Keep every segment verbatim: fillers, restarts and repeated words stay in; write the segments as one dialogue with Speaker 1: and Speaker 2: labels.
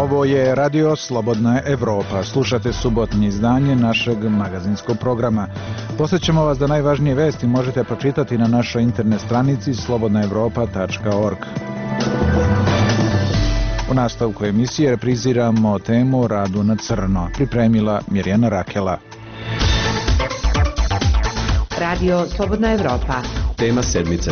Speaker 1: Ovo je Radio Slobodna Evropa. Slušate subotnje izdanje našeg magazinskog programa. Posjećamo vas da najvažnije vesti možete pročitati na našoj internet stranici slobodna evropa tačka org. U nastavku emisije repriziramo temu Radu na crno. Pripremila Mirjana Rakela.
Speaker 2: Radio Slobodna Evropa.
Speaker 3: Tema sedmice.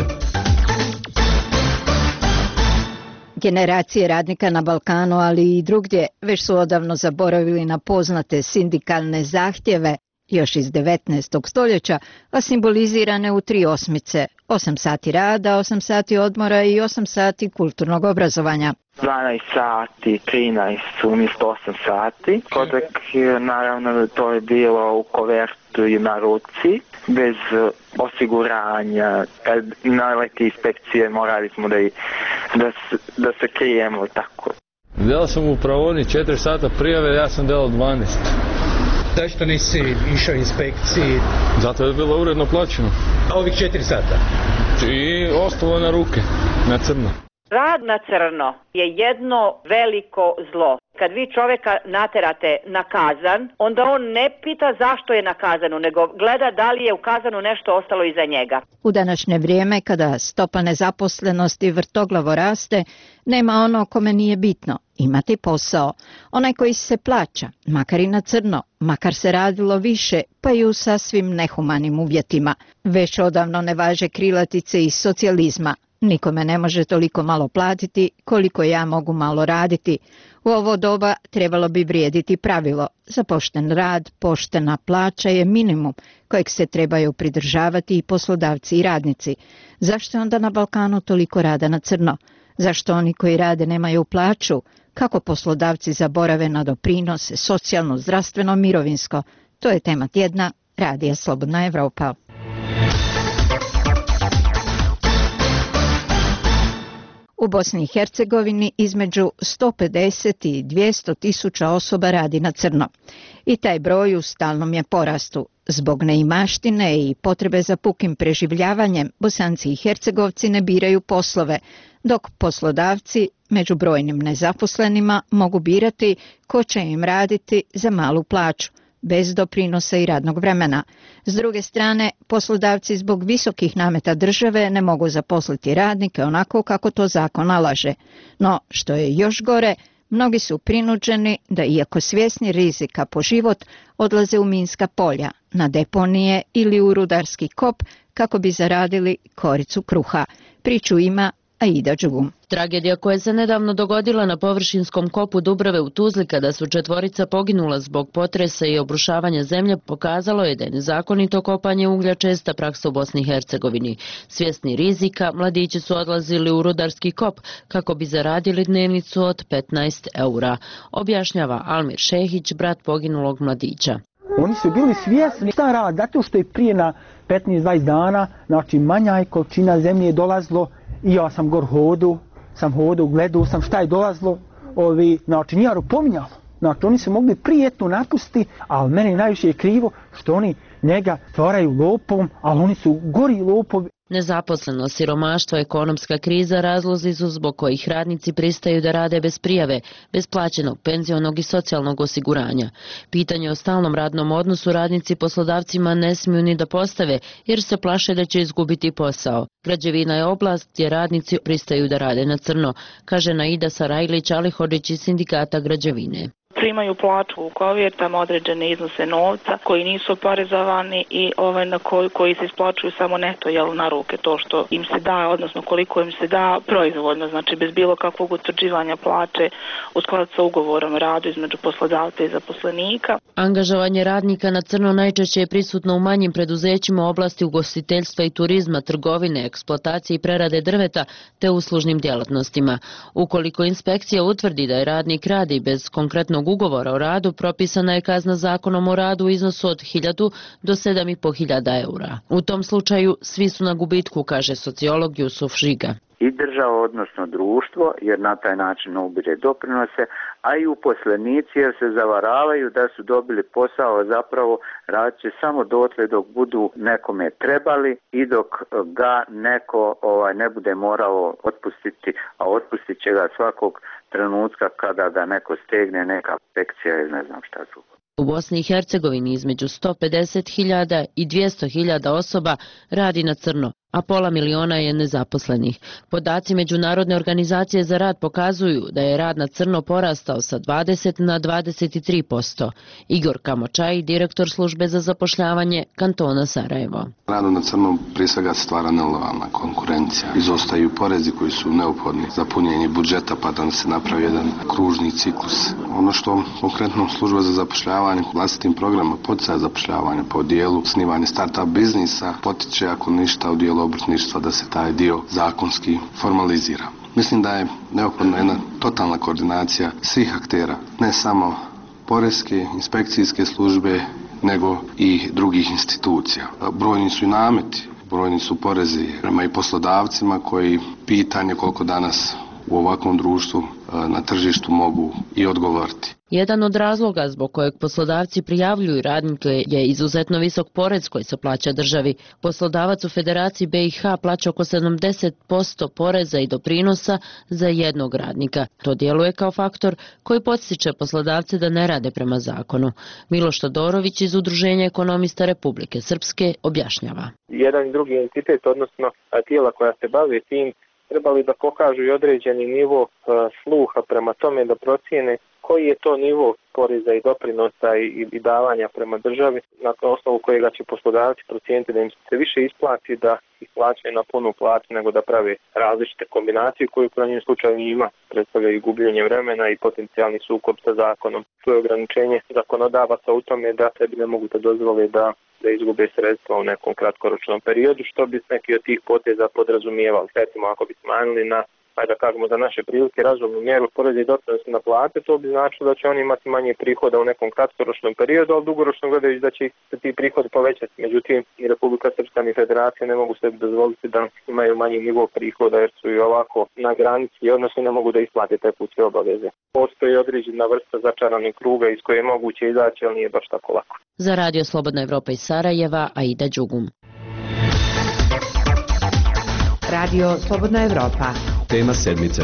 Speaker 2: Generacije radnika na Balkanu, ali i drugdje, već su odavno zaboravili na poznate sindikalne zahtjeve još iz devetnaestog stoljeća, a simbolizirane u tri osmice: osam sati rada, osam sati odmora i osam sati kulturnog obrazovanja.
Speaker 4: dvanaest sati, trinaest umjesto osam sati. Kodek, naravno, to je bilo u kovertu i na ruci, bez osiguranja. Kad naleti inspekcije, morali smo da, da, da se krijemo tako.
Speaker 5: Delao sam u pravoni četiri sata prijave, ja sam delao dvanaest.
Speaker 6: Zašto nisi išao inspekciji?
Speaker 5: Zato je bilo uredno plaćeno.
Speaker 6: Ovih četiri sata?
Speaker 5: I ostalo na ruke, na crno.
Speaker 7: Rad na crno je jedno veliko zlo. Kad vi čovjeka naterate na kazan, onda on ne pita zašto je na kazanu, nego gleda da li je u kazanu nešto ostalo iza njega.
Speaker 2: U današnje vrijeme, kada stopa nezaposlenosti vrtoglavo raste, nema ono kome nije bitno imati posao. Onaj koji se plaća, makar i na crno, makar se radilo više, pa i u sasvim nehumanim uvjetima. Već odavno ne važe krilatice iz socijalizma. Nikome ne može toliko malo platiti koliko ja mogu malo raditi. U ovo doba trebalo bi vrijediti pravilo: za pošten rad, poštena plaća je minimum kojeg se trebaju pridržavati i poslodavci i radnici. Zašto je onda na Balkanu toliko rada na crno? Zašto oni koji rade nemaju plaću? Kako poslodavci zaborave na doprinose, socijalno, zdravstveno, mirovinsko? To je tema tjedna Radija Slobodna Evropa. U Bosni i Hercegovini između sto pedeset i dvjesto tisuća osoba radi na crno. I taj broj u stalnom je porastu. Zbog neimaštine i potrebe za pukim preživljavanjem, Bosanci i Hercegovci ne biraju poslove, dok poslodavci među brojnim nezaposlenima mogu birati ko će im raditi za malu plaću, bez doprinosa i radnog vremena. S druge strane, poslodavci zbog visokih nameta države ne mogu zaposliti radnike onako kako to zakon nalaže. No, što je još gore, mnogi su prinuđeni da, iako svjesni rizika po život, odlaze u minska polja, na deponije ili u rudarski kop kako bi zaradili koricu kruha. Priču ima Aida Đugum.
Speaker 8: Tragedija koja se nedavno dogodila na površinskom kopu Dubrave u Tuzli, kada su četvorica poginula zbog potresa i obrušavanja zemlje, pokazalo je da je nezakonito kopanje uglja česta praksa u Bosni i Hercegovini. Svjesni rizika, mladići su odlazili u rudarski kop kako bi zaradili dnevnicu od petnaest eura, objašnjava Almir Šehić, brat poginulog mladića.
Speaker 9: Oni su bili svjesni šta rad, zato što je prije na petnaest dvadeset dana, znači manja je količina zemlje dolazilo i ja sam gor hodu, sam hodu, gledao sam šta je dolazilo, ovi, znači nije pominjalo. Znači oni se mogli prijetno napustiti, ali meni najviše je krivo što oni njega stvaraju lopom, ali oni su gori lopovi.
Speaker 8: Nezaposlenost, siromaštvo, ekonomska kriza razlozi su zbog kojih radnici pristaju da rade bez prijave, bez plaćenog penzionog i socijalnog osiguranja. Pitanje o stalnom radnom odnosu radnici poslodavcima ne smiju ni da postave, jer se plaše da će izgubiti posao. Građevina je oblast gdje radnici pristaju da rade na crno, kaže Naida Sarajlić-Alihodžić iz sindikata građevine.
Speaker 10: Primaju plaću u kovjertama, određene iznose novca koji nisu oporezovani i ovaj, na koji, koji se isplaćuju samo neto, jel, na ruke, to što im se da, odnosno koliko im se da proizvoljno, znači bez bilo kakvog utvrđivanja plaće u skladu sa ugovorom o radu između poslodavca i zaposlenika.
Speaker 8: Angažovanje radnika na crno najčešće je prisutno u manjim preduzećima u oblasti ugostiteljstva i turizma, trgovine, eksploatacije i prerade drveta te uslužnim djelatnostima. Ukoliko inspekcija utvrdi da je radnik radi bez konkretnog ugovora o radu, propisana je kazna zakonom o radu u iznosu od hiljadu do sedam i po hiljada eura. U tom slučaju svi su na gubitku, kaže sociolog Jusuf Žiga.
Speaker 11: I država, odnosno društvo, jer na taj način ubire doprinose, a i uposlenici jer se zavaravaju da su dobili posao, zapravo radit će samo dotle dok budu nekome trebali i dok ga neko ovaj, ne bude morao otpustiti, a otpustit će ga svakog trenutka kada da neko stegne neka inspekcija ili ne znam šta drugo.
Speaker 8: U Bosni i Hercegovini između sto pedeset hiljada i dvjesto hiljada osoba radi na crno, a pola miliona je nezaposlenih. Podaci Međunarodne organizacije za rad pokazuju da je rad na crno porastao sa dvadeset na dvadeset tri posto. Igor Kamočaj, direktor službe za zapošljavanje kantona Sarajevo.
Speaker 3: Radu na crno prije svega stvara nelojalna konkurencija. Izostaju porezi koji su neophodni za punjenje budžeta pa da se napravi jedan kružni ciklus. Ono što konkretno služba za zapošljavanje vlastitim programima poticaja zapošljavanja po dijelu snivanje start-up biznisa potiče ako ništa u dijelu obrtništva da se taj dio zakonski formalizira. Mislim da je neophodna jedna totalna koordinacija svih aktera, ne samo poreske, inspekcijske službe, nego i drugih institucija. Brojni su i nameti, brojni su porezi prema i poslodavcima koji pitanje koliko danas u ovakvom društvu na tržištu mogu i odgovoriti.
Speaker 8: Jedan od razloga zbog kojeg poslodavci prijavljuju radnike je izuzetno visok porez koji se plaća državi. Poslodavac u Federaciji B i H plaća oko sedamdeset posto poreza i doprinosa za jednog radnika. To djeluje kao faktor koji podsjeća poslodavce da ne rade prema zakonu. Miloš Todorović iz Udruženja ekonomista Republike Srpske objašnjava.
Speaker 12: Jedan i drugi entitet, odnosno tijela koja se bave tim, trebali da pokažu i određeni nivo uh, sluha prema tome da procijene koji je to nivo poreza i doprinosa i, i davanja prema državi na osnovu kojega će poslodavci procijeniti da im se više isplati da ih plaćaju na punu plaću nego da prave različite kombinacije koje u krajnjem slučaju ima predstavlja i gubljenje vremena i potencijalni sukob sa zakonom. To je ograničenje zakonodavaca u tome da sebi ne mogu da dozvole da da izgube sredstva u nekom kratkoročnom periodu, što bi neki od tih poteza podrazumijevali. Recimo, ako bi smanjili na, ajde da kažemo, za naše prilike razumnu mjeru poreza i doprinosa na plate, to bi značilo da će oni imati manje prihoda u nekom kratkoročnom periodu, ali dugoročno gledajući da će se ti prihodi povećati. Međutim, i Republika Srpska ni Federacija ne mogu sebi dozvoliti da imaju manji nivo prihoda jer su i ovako na granici, odnosno ne mogu da isplate tekuće obaveze. Postoji određena vrsta začaranih kruga iz koje je moguće izaći, ali nije baš tako lako.
Speaker 8: Za Radio Slobodna Evropa iz Sarajeva, Aida Đugum.
Speaker 13: Radio Slobodna Evropa.
Speaker 14: Tema sedmice.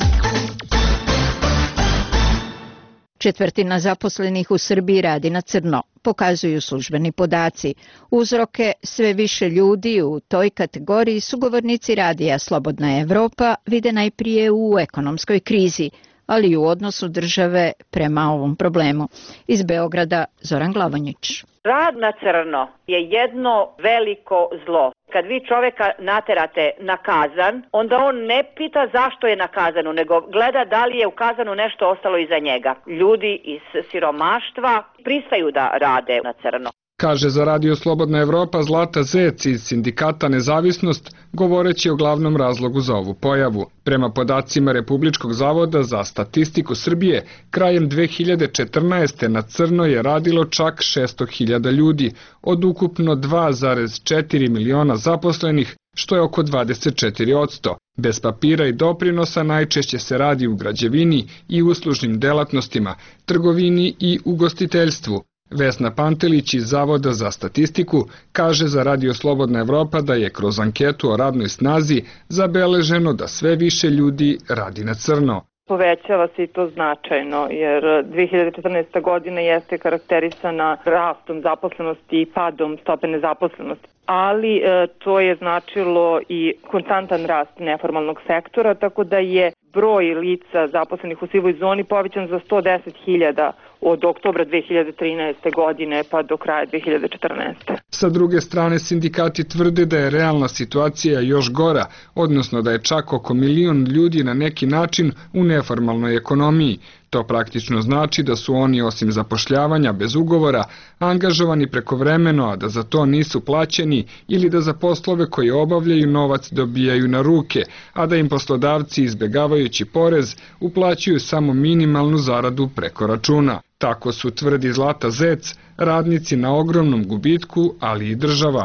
Speaker 2: Četvrtina zaposlenih u Srbiji radi na crno, pokazuju službeni podaci. Uzroke sve više ljudi u toj kategoriji sugovornici radija Slobodna Evropa vide najprije u ekonomskoj krizi, ali i u odnosu države prema ovom problemu. Iz Beograda Zoran Glavonjić.
Speaker 7: Rad na crno je jedno veliko zlo. Kad vi čoveka naterate na kazan, onda on ne pita zašto je na kazanu, nego gleda da li je u kazanu nešto ostalo iza njega. Ljudi iz siromaštva pristaju da rade na crno.
Speaker 15: Kaže za Radio Slobodna Evropa Zlata Zec iz sindikata Nezavisnost, govoreći o glavnom razlogu za ovu pojavu. Prema podacima Republičkog zavoda za statistiku Srbije, krajem dve hiljade četrnaeste. na crno je radilo čak šesto hiljada ljudi, od ukupno dva zarez četiri miliona zaposlenih, što je oko dvadeset četiri posto. Bez papira i doprinosa najčešće se radi u građevini i uslužnim delatnostima, trgovini i ugostiteljstvu. Vesna Pantelić iz Zavoda za statistiku kaže za Radio Slobodna Evropa da je kroz anketu o radnoj snazi zabeleženo da sve više ljudi radi na crno.
Speaker 10: Povećava se i to značajno, jer dve hiljade četrnaesta. godina jeste karakterisana rastom zaposlenosti i padom stope nezaposlenosti. Ali e, to je značilo i konstantan rast neformalnog sektora, tako da je broj lica zaposlenih u sivoj zoni povećan za sto deset hiljada od oktobra dve hiljade trinaeste. godine pa do kraja dve hiljade četrnaeste.
Speaker 15: Sa druge strane, sindikati tvrde da je realna situacija još gora, odnosno da je čak oko milion ljudi na neki način u neformalnoj ekonomiji. To praktično znači da su oni osim zapošljavanja bez ugovora angažovani prekovremeno, a da za to nisu plaćeni ili da za poslove koje obavljaju novac dobijaju na ruke, a da im poslodavci izbjegavajući porez uplaćuju samo minimalnu zaradu preko računa. Tako su, tvrdi Zlata Zec, radnici na ogromnom gubitku, ali i država.
Speaker 7: Iz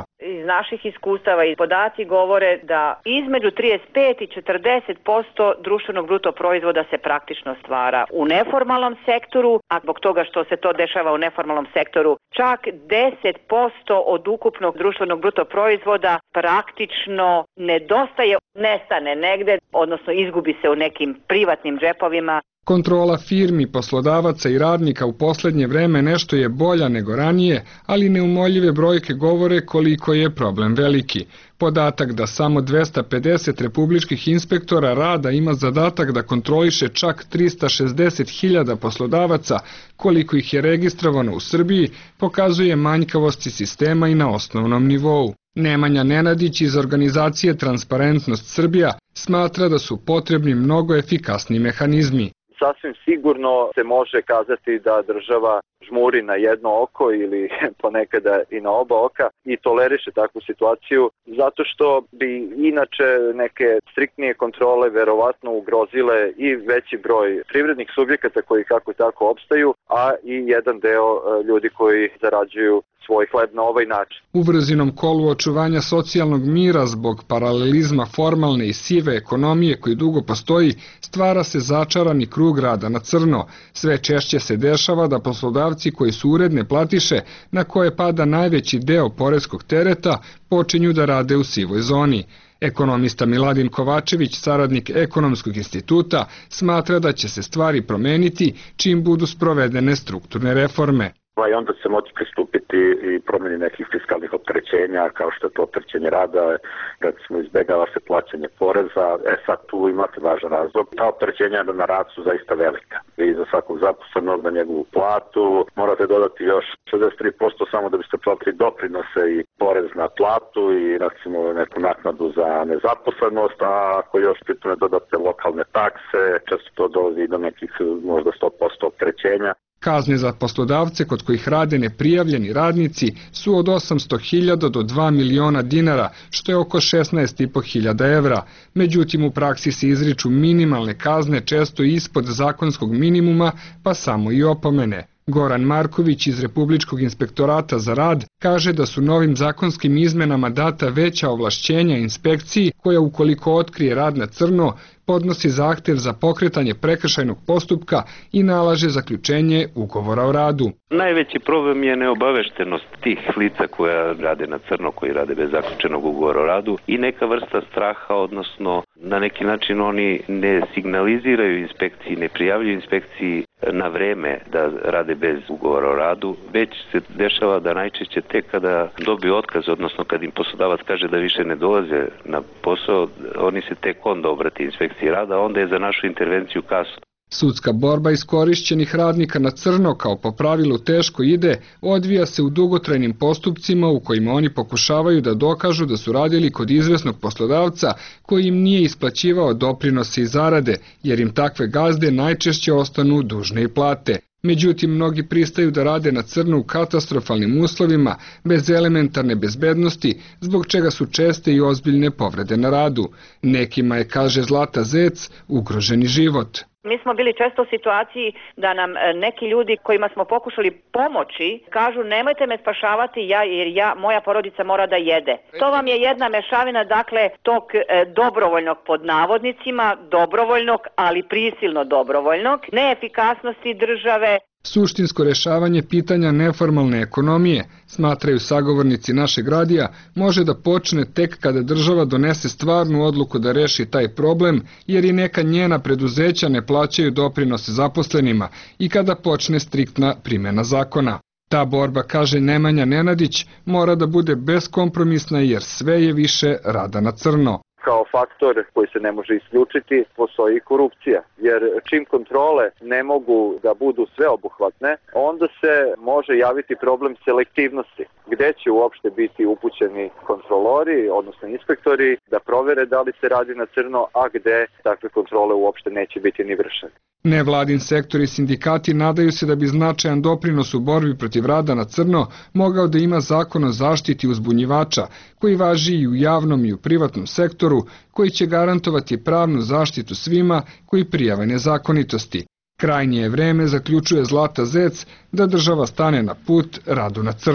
Speaker 7: naših iskustava i podaci govore da između trideset pet i četrdeset posto društvenog bruto proizvoda se praktično stvara u neformalnom sektoru, a zbog toga što se to dešava u neformalnom sektoru, čak deset posto od ukupnog društvenog bruto proizvoda praktično nedostaje, nestane negde, odnosno izgubi se u nekim privatnim džepovima.
Speaker 15: Kontrola firmi, poslodavaca i radnika u poslednje vreme nešto je bolja nego ranije, ali neumoljive brojke govore koliko je problem veliki. Podatak da samo dvesta pedeset republičkih inspektora rada ima zadatak da kontroliše čak trista šezdeset hiljada poslodavaca, koliko ih je registrovano u Srbiji, pokazuje manjkavosti sistema i na osnovnom nivou. Nemanja Nenadić iz organizacije Transparentnost Srbija smatra da su potrebni mnogo efikasni mehanizmi.
Speaker 14: Sasvim sigurno se može kazati da država žmuri na jedno oko ili ponekada i na oba oka i toleriše takvu situaciju, zato što bi inače neke striktnije kontrole verovatno ugrozile i veći broj privrednih subjekata koji kako tako opstaju, a i jedan deo ljudi koji zarađuju svoj hleb na ovaj način.
Speaker 15: U vrzinom kolu očuvanja socijalnog mira zbog paralelizma formalne i sive ekonomije koji dugo postoji, stvara se začarani krug rada na crno. Sve češće se dešava da poslodavci koji su uredne platiše, na koje pada najveći deo poreskog tereta, počinju da rade u sivoj zoni. Ekonomista Miladin Kovačević, saradnik Ekonomskog instituta, smatra da će se stvari promeniti čim budu sprovedene strukturne reforme.
Speaker 16: I onda se moći pristupiti i promjeni nekih fiskalnih opterećenja, kao što je to opterećenje rada, recimo izbjegava se plaćanje poreza. E sad tu imate važan razlog. Ta opterećenja na rad su zaista velika. Vi za svakog zaposlenog na njegovu platu morate dodati još šezdeset tri posto samo da biste platili doprinose i porez na platu i recimo neku naknadu za nezaposlenost, a ako još pritom ne dodate lokalne takse, često to dolazi do nekih možda sto posto opterećenja.
Speaker 15: Kazne za poslodavce kod kojih rade neprijavljeni radnici su od osamsto hiljada do dva miliona dinara, što je oko šesnaest i po hiljada evra. Međutim, u praksi se izriču minimalne kazne često ispod zakonskog minimuma, pa samo i opomene. Goran Marković iz Republičkog inspektorata za rad kaže da su novim zakonskim izmenama data veća ovlašćenja inspekciji koja ukoliko otkrije rad na crno podnosi zahtev za pokretanje prekršajnog postupka i nalaže zaključenje ugovora o radu.
Speaker 17: Najveći problem je neobaveštenost tih lica koja rade na crno, koji rade bez zaključenog ugovora o radu i neka vrsta straha, odnosno na neki način oni ne signaliziraju inspekciji, ne prijavljuju inspekciji na vreme da rade bez ugovora o radu, već se dešava da najčešće tek kada dobiju otkaz, odnosno kad im poslodavac kaže da više ne dolaze na posao, oni se tek onda obrati inspekciji rada, onda je za našu intervenciju kasno.
Speaker 15: Sudska borba iskorišćenih radnika na crno kao po pravilu teško ide, odvija se u dugotrajnim postupcima u kojima oni pokušavaju da dokažu da su radili kod izvesnog poslodavca koji im nije isplaćivao doprinose i zarade, jer im takve gazde najčešće ostanu dužne i plate. Međutim, mnogi pristaju da rade na crno u katastrofalnim uslovima, bez elementarne bezbednosti, zbog čega su česte i ozbiljne povrede na radu. Nekima je, kaže Zlata Zec, ugroženi život.
Speaker 7: Mi smo bili često u situaciji da nam neki ljudi kojima smo pokušali pomoći kažu nemojte me spašavati ja, jer ja, moja porodica mora da jede. To vam je jedna mešavina, dakle, tog e, dobrovoljnog pod navodnicima, dobrovoljnog, ali prisilno dobrovoljnog, neefikasnosti države.
Speaker 15: Suštinsko rešavanje pitanja neformalne ekonomije, smatraju sagovornici našeg radija, može da počne tek kada država donese stvarnu odluku da reši taj problem, jer i neka njena preduzeća ne plaćaju doprinose zaposlenima i kada počne striktna primjena zakona. Ta borba, kaže Nemanja Nenadić, mora da bude beskompromisna jer sve je više rada na crno.
Speaker 14: Kao faktor koji se ne može isključiti, postoji korupcija. Jer čim kontrole ne mogu da budu sveobuhvatne, onda se može javiti problem selektivnosti. Gde će uopšte biti upućeni kontrolori, odnosno inspektori, da provere da li se radi na crno, a gde takve kontrole uopšte neće biti ni vršene.
Speaker 15: Nevladin sektor i sindikati nadaju se da bi značajan doprinos u borbi protiv rada na crno mogao da ima zakon o zaštiti uzbunjivača, koji važi i u javnom i u privatnom sektoru, koji će garantovati pravnu zaštitu svima koji prijave nezakonitosti. Krajnje je vreme, zaključuje Zlata Zec, da država stane na put radu na crno.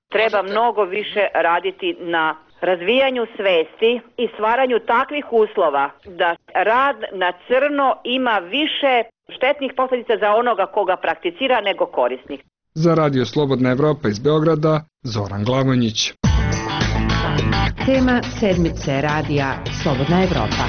Speaker 7: Treba mnogo više raditi na razvijanju svesti i stvaranju takvih uslova da rad na crno ima više štetnih posljedica za onoga koga prakticira nego korisnih.
Speaker 15: Za Radio Slobodna Evropa iz Beograda, Zoran Glavonjić.
Speaker 13: Tema sedmice radija Slobodna Evropa.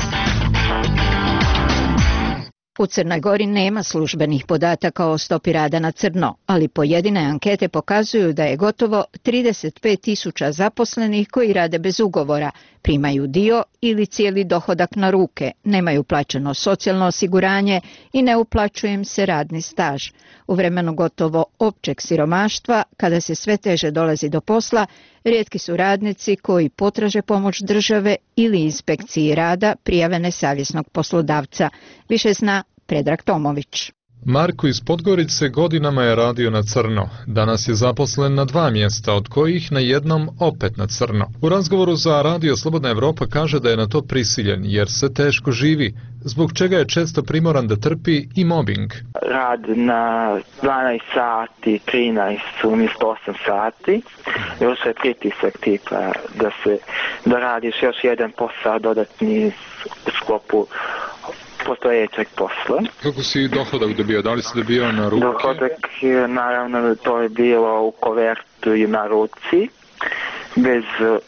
Speaker 2: U Crnoj Gori nema službenih podataka o stopi rada na crno, ali pojedine ankete pokazuju da je gotovo trideset pet tisuća zaposlenih koji rade bez ugovora, primaju dio ili cijeli dohodak na ruke, nemaju plaćeno socijalno osiguranje i ne uplaćuje im se radni staž. U vremenu gotovo općeg siromaštva, kada se sve teže dolazi do posla, rijetki su radnici koji potraže pomoć države ili inspekciji rada prijave nesavjesnog poslodavca. Više zna Predrag Tomović.
Speaker 18: Marko iz Podgorice godinama je radio na crno. Danas je zaposlen na dva mjesta, od kojih na jednom opet na crno. U razgovoru za Radio Slobodna Evropa kaže da je na to prisiljen, jer se teško živi, zbog čega je često primoran da trpi i mobbing.
Speaker 4: Rad na dvanaest sati, trinaest umjesto osam sati, još je pritisak tipa da se da radiš još jedan posao dodatni u sklopu postojećeg posla.
Speaker 18: Kako si dohodak dobio? Da li si dobio na ruke?
Speaker 4: Dohodak, naravno, to je bilo u kovertu i na ruci, bez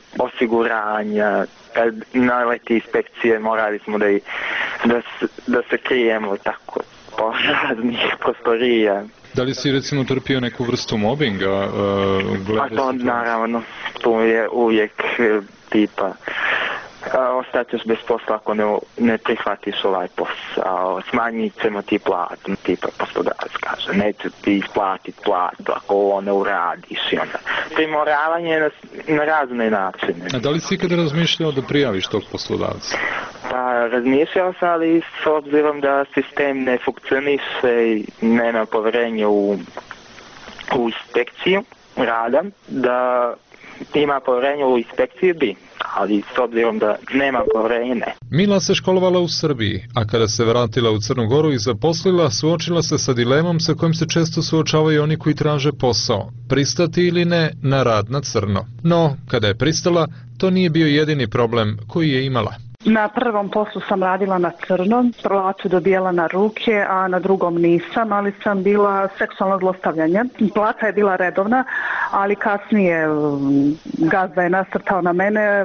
Speaker 4: osiguranja. Kad naleti inspekcije, morali smo da, da, da se krijemo tako po raznih prostorija.
Speaker 18: Da li si recimo trpio neku vrstu mobbinga? Uh,
Speaker 4: A to naravno, to je uvijek tipa ostaćeš bez posla ako ne, ne prihvatiš ovaj posao, smanjit ćemo ti platu, tipa poslodavac kaže, neće ti isplatiti platu ako ovo ne uradiš i onda primoravanje na, na razne načine.
Speaker 18: A da li si ikada razmišljao da prijaviš tog poslodavca?
Speaker 4: Pa razmišljao sam, ali s obzirom da sistem ne funkcioniše i nema povjerenja u, u inspekciju rada, da ima povjerenje u inspekciju bi, ali s obzirom da nema povjerenje ne.
Speaker 18: Mila se školovala u Srbiji, a kada se vratila u Crnu Goru i zaposlila, suočila se sa dilemom sa kojim se često suočavaju oni koji traže posao, pristati ili ne na rad na crno. No, kada je pristala, to nije bio jedini problem koji je imala.
Speaker 19: Na prvom poslu sam radila na crno, platu dobijala na ruke, a na drugom nisam, ali sam bila seksualno zlostavljanje. Plata je bila redovna, ali kasnije gazda je nasrtao na mene,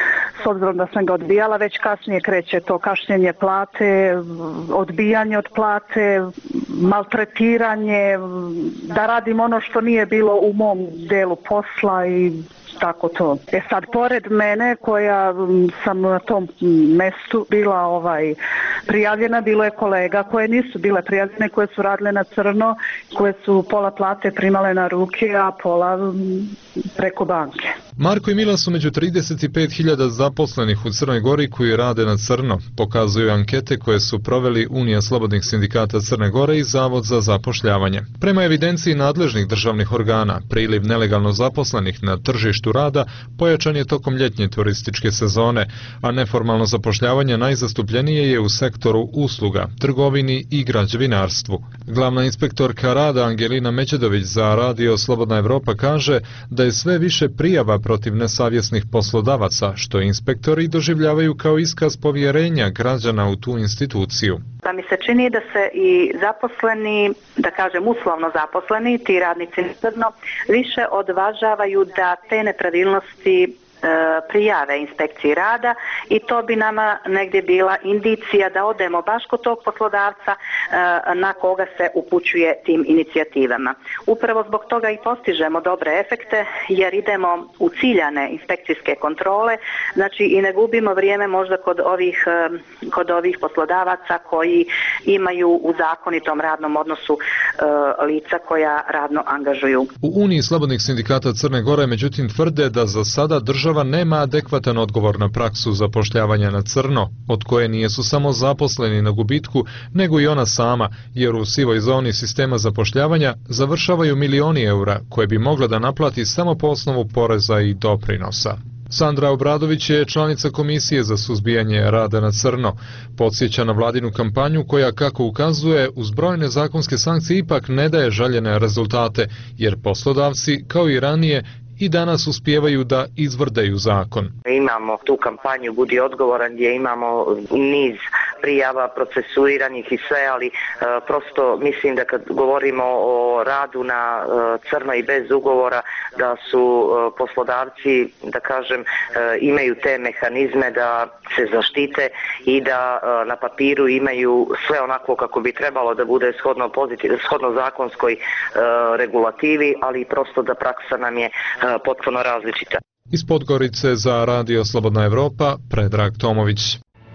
Speaker 19: s obzirom da sam ga odbijala, već kasnije kreće to kašnjenje plate, odbijanje od plate, maltretiranje, da radim ono što nije bilo u mom delu posla i tako to. E sad, pored mene koja sam na tom mestu bila ovaj prijavljena, bilo je kolega koje nisu bile prijavljene, koje su radile na crno, koje su pola plate primale na ruke, a pola preko banke.
Speaker 18: Marko i Mila su među trideset pet hiljada zaposlenih u Crnoj Gori koji rade na crno, pokazuju ankete koje su proveli Unija slobodnih sindikata Crne Gore i Zavod za zapošljavanje. Prema evidenciji nadležnih državnih organa, priliv nelegalno zaposlenih na tržištu rada pojačan je tokom ljetnje turističke sezone, a neformalno zapošljavanje najzastupljenije je u sektoru usluga, trgovini i građevinarstvu. Glavna inspektorka rada Angelina Međedović za Radio Slobodna Evropa kaže da je sve više prijava protiv nesavjesnih poslodavaca, što inspektori doživljavaju kao iskaz povjerenja građana u tu instituciju.
Speaker 20: Pa mi se čini da se i zaposleni, da kažem uslovno zaposleni, ti radnici crno, više odvažavaju da te nepravilnosti prijave inspekciji rada i to bi nama negdje bila indicija da odemo baš kod tog poslodavca na koga se upućuje tim inicijativama. Upravo zbog toga i postižemo dobre efekte jer idemo u ciljane inspekcijske kontrole, znači i ne gubimo vrijeme možda kod ovih, kod ovih poslodavaca koji imaju u zakonitom radnom odnosu lica koja radno angažuju.
Speaker 18: U Uniji slobodnih sindikata Crne Gore međutim tvrde da za sada država nema adekvatan odgovor na praksu zapošljavanja na crno, od koje nije su samo zaposleni na gubitku, nego i ona sama, jer u sivoj zoni sistema zapošljavanja završavaju milioni eura koje bi mogla da naplati samo po osnovu poreza i doprinosa. Sandra Obradović je članica Komisije za suzbijanje rada na crno. Podsjeća na vladinu kampanju koja, kako ukazuje, uz brojne zakonske sankcije ipak ne daje željene rezultate, jer poslodavci, kao i ranije, i danas uspijevaju da izvrdaju zakon.
Speaker 21: Imamo tu kampanju Budi odgovoran gdje imamo niz prijava procesuiranih i sve, ali e, prosto mislim da kad govorimo o radu na e, crno i bez ugovora, da su e, poslodavci, da kažem, e, imaju te mehanizme da se zaštite i da e, na papiru imaju sve onako kako bi trebalo da bude shodno, pozitiv, shodno zakonskoj e, regulativi, ali prosto da praksa nam je e, potpuno različita.
Speaker 18: Iz Podgorice za Radio Slobodna Evropa, Predrag Tomović.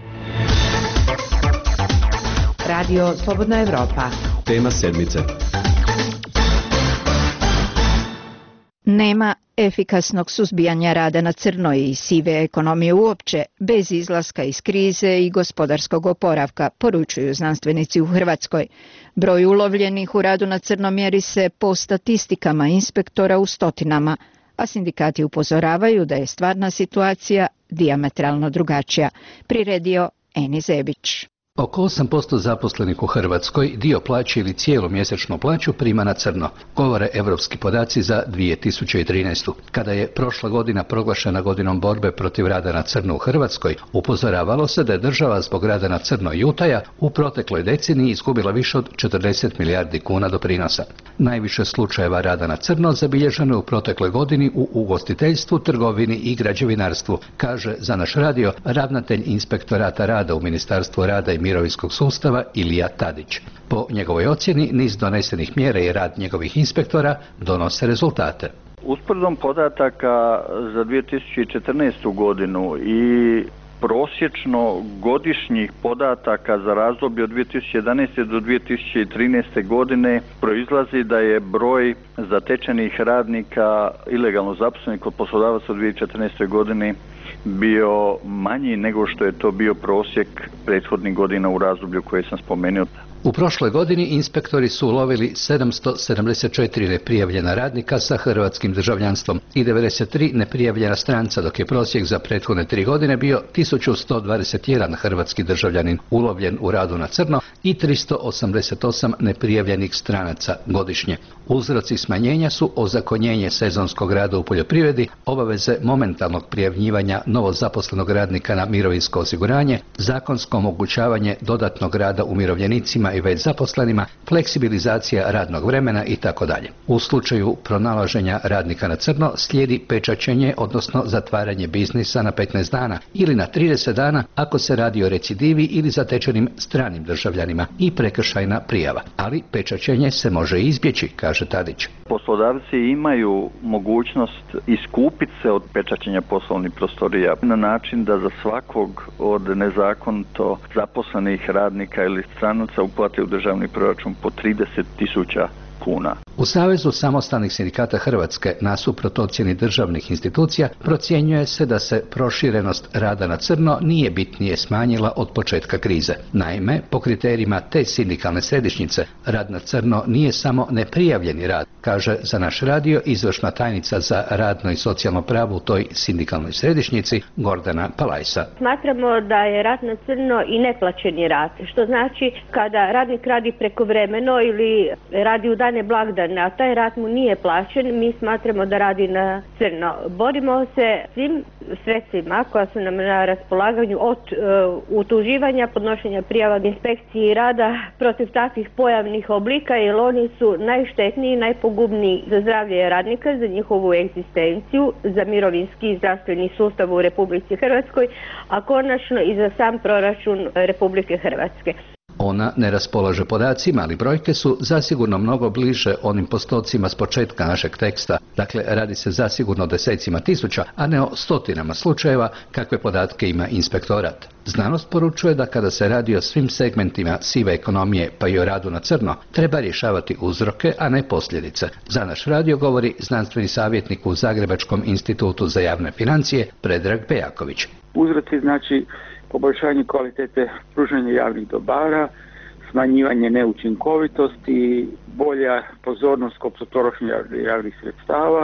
Speaker 13: Radio Slobodna Evropa.
Speaker 22: Tema sedmice.
Speaker 2: Nema efikasnog suzbijanja rada na crno i sive ekonomije uopće bez izlaska iz krize i gospodarskog oporavka, poručuju znanstvenici u Hrvatskoj. Broj ulovljenih u radu na crno mjeri se po statistikama inspektora u stotinama, a sindikati upozoravaju da je stvarna situacija dijametralno drugačija. Priredio Eni Zebić.
Speaker 23: Oko osam posto zaposlenih u Hrvatskoj dio plaće ili cijelu mjesečnu plaću prima na crno, govore europski podaci za dvije tisuće trinaestu. Kada je prošla godina proglašena godinom borbe protiv rada na crno u Hrvatskoj, upozoravalo se da je država zbog rada na crno i utaja u protekloj deceniji izgubila više od četrdeset milijardi kuna doprinosa. Najviše slučajeva rada na crno zabilježeno je u protekloj godini u ugostiteljstvu, trgovini i građevinarstvu, kaže za naš radio ravnatelj inspektorata rada u Ministarstvu rada i mirovinskog sustava Ilija Tadić. Po njegovoj ocjeni, niz donesenih mjera i rad njegovih inspektora donose rezultate.
Speaker 24: Usporedbom podataka za dvije tisuće četrnaestu godinu i prosječno godišnjih podataka za razdoblje od dvije tisuće jedanaeste do dvije tisuće trinaeste godine proizlazi da je broj zatečenih radnika ilegalno zaposlenih kod poslodavaca u dvije tisuće četrnaestoj godini bio manji nego što je to bio prosjek prethodnih godina u razdoblju koje sam spomenuo.
Speaker 23: U prošloj godini inspektori su ulovili sedamsto sedamdeset četiri neprijavljena radnika sa hrvatskim državljanstvom i devedeset tri neprijavljena stranca, dok je prosjek za prethodne tri godine bio tisuću sto dvadeset jedan hrvatski državljanin ulovljen u radu na crno i tristo osamdeset osam neprijavljenih stranaca godišnje. Uzroci smanjenja su ozakonjenje sezonskog rada u poljoprivredi, obaveze momentalnog prijavljivanja novozaposlenog radnika na mirovinsko osiguranje, zakonsko omogućavanje dodatnog rada umirovljenicima i već zaposlenima, fleksibilizacija radnog vremena i tako dalje. U slučaju pronalaženja radnika na crno slijedi pečaćenje, odnosno zatvaranje biznisa na petnaest dana ili na trideset dana ako se radi o recidivi ili zatečenim stranim državljanima i prekršajna prijava. Ali pečaćenje se može izbjeći, kaže Tadić.
Speaker 24: Poslodavci imaju mogućnost iskupiti se od pečaćenja poslovnih prostorija na način da za svakog od nezakonito zaposlenih radnika ili stranaca uplate u državni proračun po trideset tisuća kuna.
Speaker 23: U Savezu samostalnih sindikata Hrvatske, nasuprot ocjeni državnih institucija, procjenjuje se da se proširenost rada na crno nije bitnije smanjila od početka krize. Naime, po kriterijima te sindikalne središnjice, rad na crno nije samo neprijavljeni rad, kaže za naš radio izvršna tajnica za radno i socijalno pravo u toj sindikalnoj središnjici Gordana Palajsa.
Speaker 25: Smatramo da je rad na crno i neplaćeni rad, što znači kada radnik radi prekovremeno ili radi u dane blagdane, a taj rad mu nije plaćen, mi smatramo da radi na crno. Borimo se svim sredstvima koja su nam na raspolaganju od uh, utuživanja, podnošenja prijava inspekciji rada protiv takvih pojavnih oblika, jer oni su najštetniji i najpogubniji za zdravlje radnika, za njihovu egzistenciju, za mirovinski i zdravstveni sustav u Republici Hrvatskoj, a konačno i za sam proračun Republike Hrvatske.
Speaker 23: Ona ne raspolaže podacima, ali brojke su zasigurno mnogo bliže onim postocima s početka našeg teksta. Dakle, radi se zasigurno o desecima tisuća, a ne o stotinama slučajeva kakve podatke ima inspektorat. Znanost poručuje da kada se radi o svim segmentima sive ekonomije, pa i o radu na crno, treba rješavati uzroke, a ne posljedice. Za naš radio govori znanstveni savjetnik u Zagrebačkom institutu za javne financije Predrag Bejaković.
Speaker 26: Uzroci znači poboljšanje kvalitete pružanja javnih dobara, smanjivanje neučinkovitosti, bolja pozornost kod potrošnje javnih sredstava,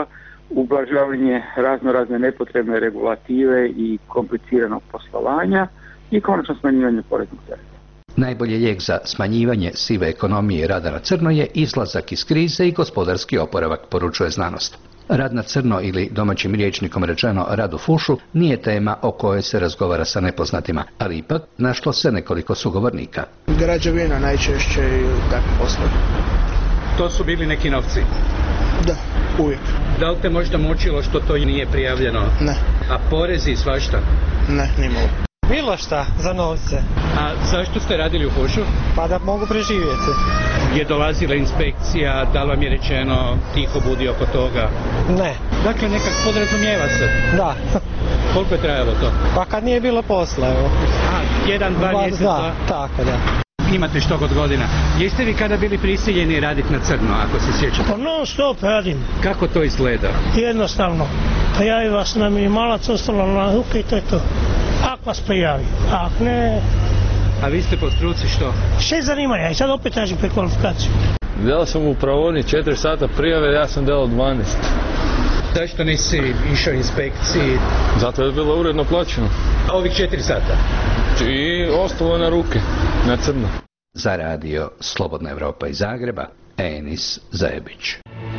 Speaker 26: ublažavanje razno razne nepotrebne regulative i kompliciranog poslovanja i konačno smanjivanje poreznog tereta.
Speaker 23: Najbolji lijek za smanjivanje sive ekonomije i rada na crno je izlazak iz krize i gospodarski oporavak, poručuje znanost. Rad na crno ili domaćim rječnikom rečeno rad u fušu nije tema o kojoj se razgovara sa nepoznatima, ali ipak našlo se nekoliko sugovornika.
Speaker 1: Građevina najčešće i takvi poslovi.
Speaker 5: To su bili neki novci?
Speaker 1: Da, uvijek.
Speaker 5: Da li te možda mučilo što to nije prijavljeno?
Speaker 1: Ne.
Speaker 5: A porezi i svašta?
Speaker 1: Ne, nimalo.
Speaker 6: Bilo šta za novce.
Speaker 5: A zašto ste radili u fušu?
Speaker 6: Pa da mogu preživjeti.
Speaker 5: Je dolazila inspekcija, da li vam je rečeno tiho budi oko toga?
Speaker 6: Ne.
Speaker 5: Dakle, nekak podrazumijeva se?
Speaker 6: Da.
Speaker 5: Koliko je trajalo to?
Speaker 6: Pa kad nije bilo posla, evo.
Speaker 5: A, jedan, dva mjeseca?
Speaker 6: Da, tako da.
Speaker 5: Imate što god godina. Jeste vi kada bili prisiljeni raditi na crno, ako se sjećate?
Speaker 6: Pa non stop radim.
Speaker 5: Kako to izgleda?
Speaker 6: Jednostavno. Prijavi vas na minimalac, ostalo na ruke i to je to. Ako vas prijavi, ako ne...
Speaker 5: A vi ste po struci što?
Speaker 6: Šest zanimanja i sad opet tražim prekvalifikaciju.
Speaker 9: Delao sam u pravorni četiri sata prijave, ja sam delao dvanaest.
Speaker 5: Zašto nisi išao inspekciji?
Speaker 9: Zato je bilo uredno plaćeno.
Speaker 5: A ovih četiri sata?
Speaker 9: I ostalo na ruke, na crno.
Speaker 23: Za radio Slobodna Evropa iz Zagreba, Enis Zajebić.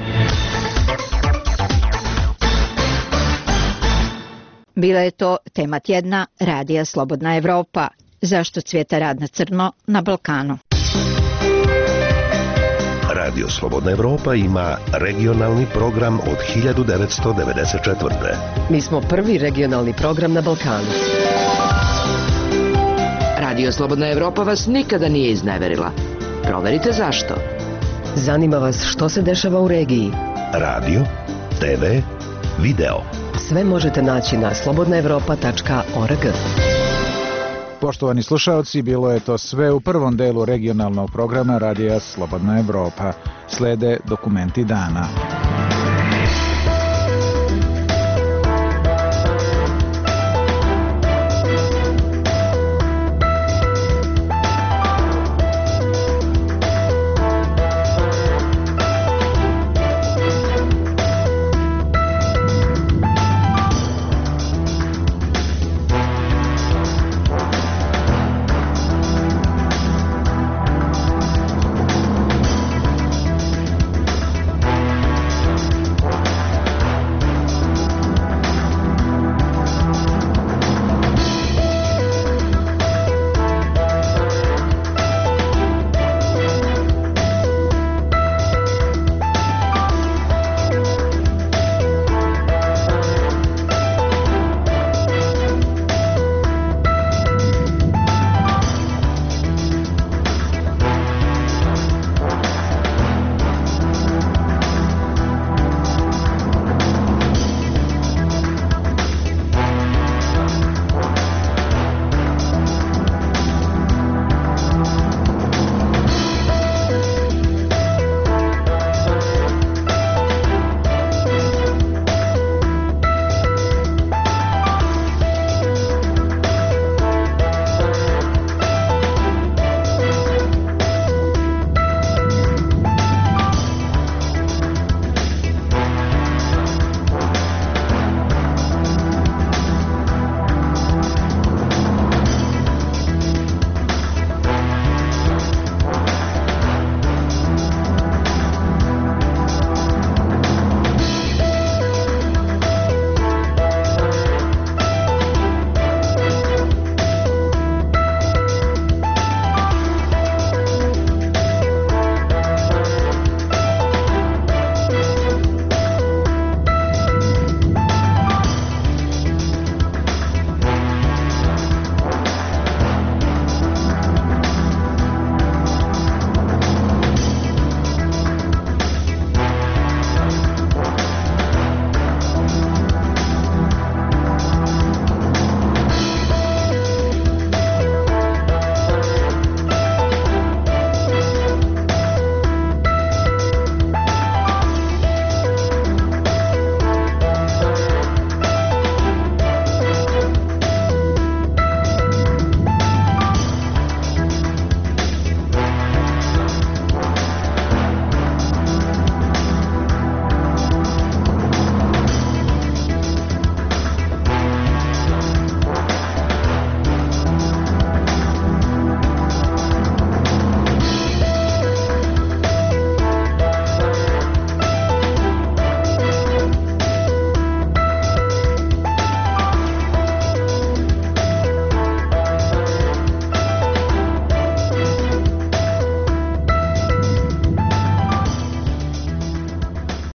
Speaker 2: Bila je to tema tjedna Radija Slobodna Evropa. Zašto cvijeta rad na crno na Balkanu?
Speaker 11: Radio Slobodna Evropa ima regionalni program od hiljadu devetsto devedeset četvrte.
Speaker 22: Mi smo prvi regionalni program na Balkanu. Radio Slobodna Evropa vas nikada nije izneverila. Proverite zašto. Zanima vas što se dešava u regiji.
Speaker 11: Radio, te ve, video.
Speaker 22: Sve možete naći na slobodna evropa tačka org.
Speaker 27: Poštovani slušaoci, bilo je to sve u prvom delu regionalnog programa Radija Slobodna Evropa. Slede dokumenti dana.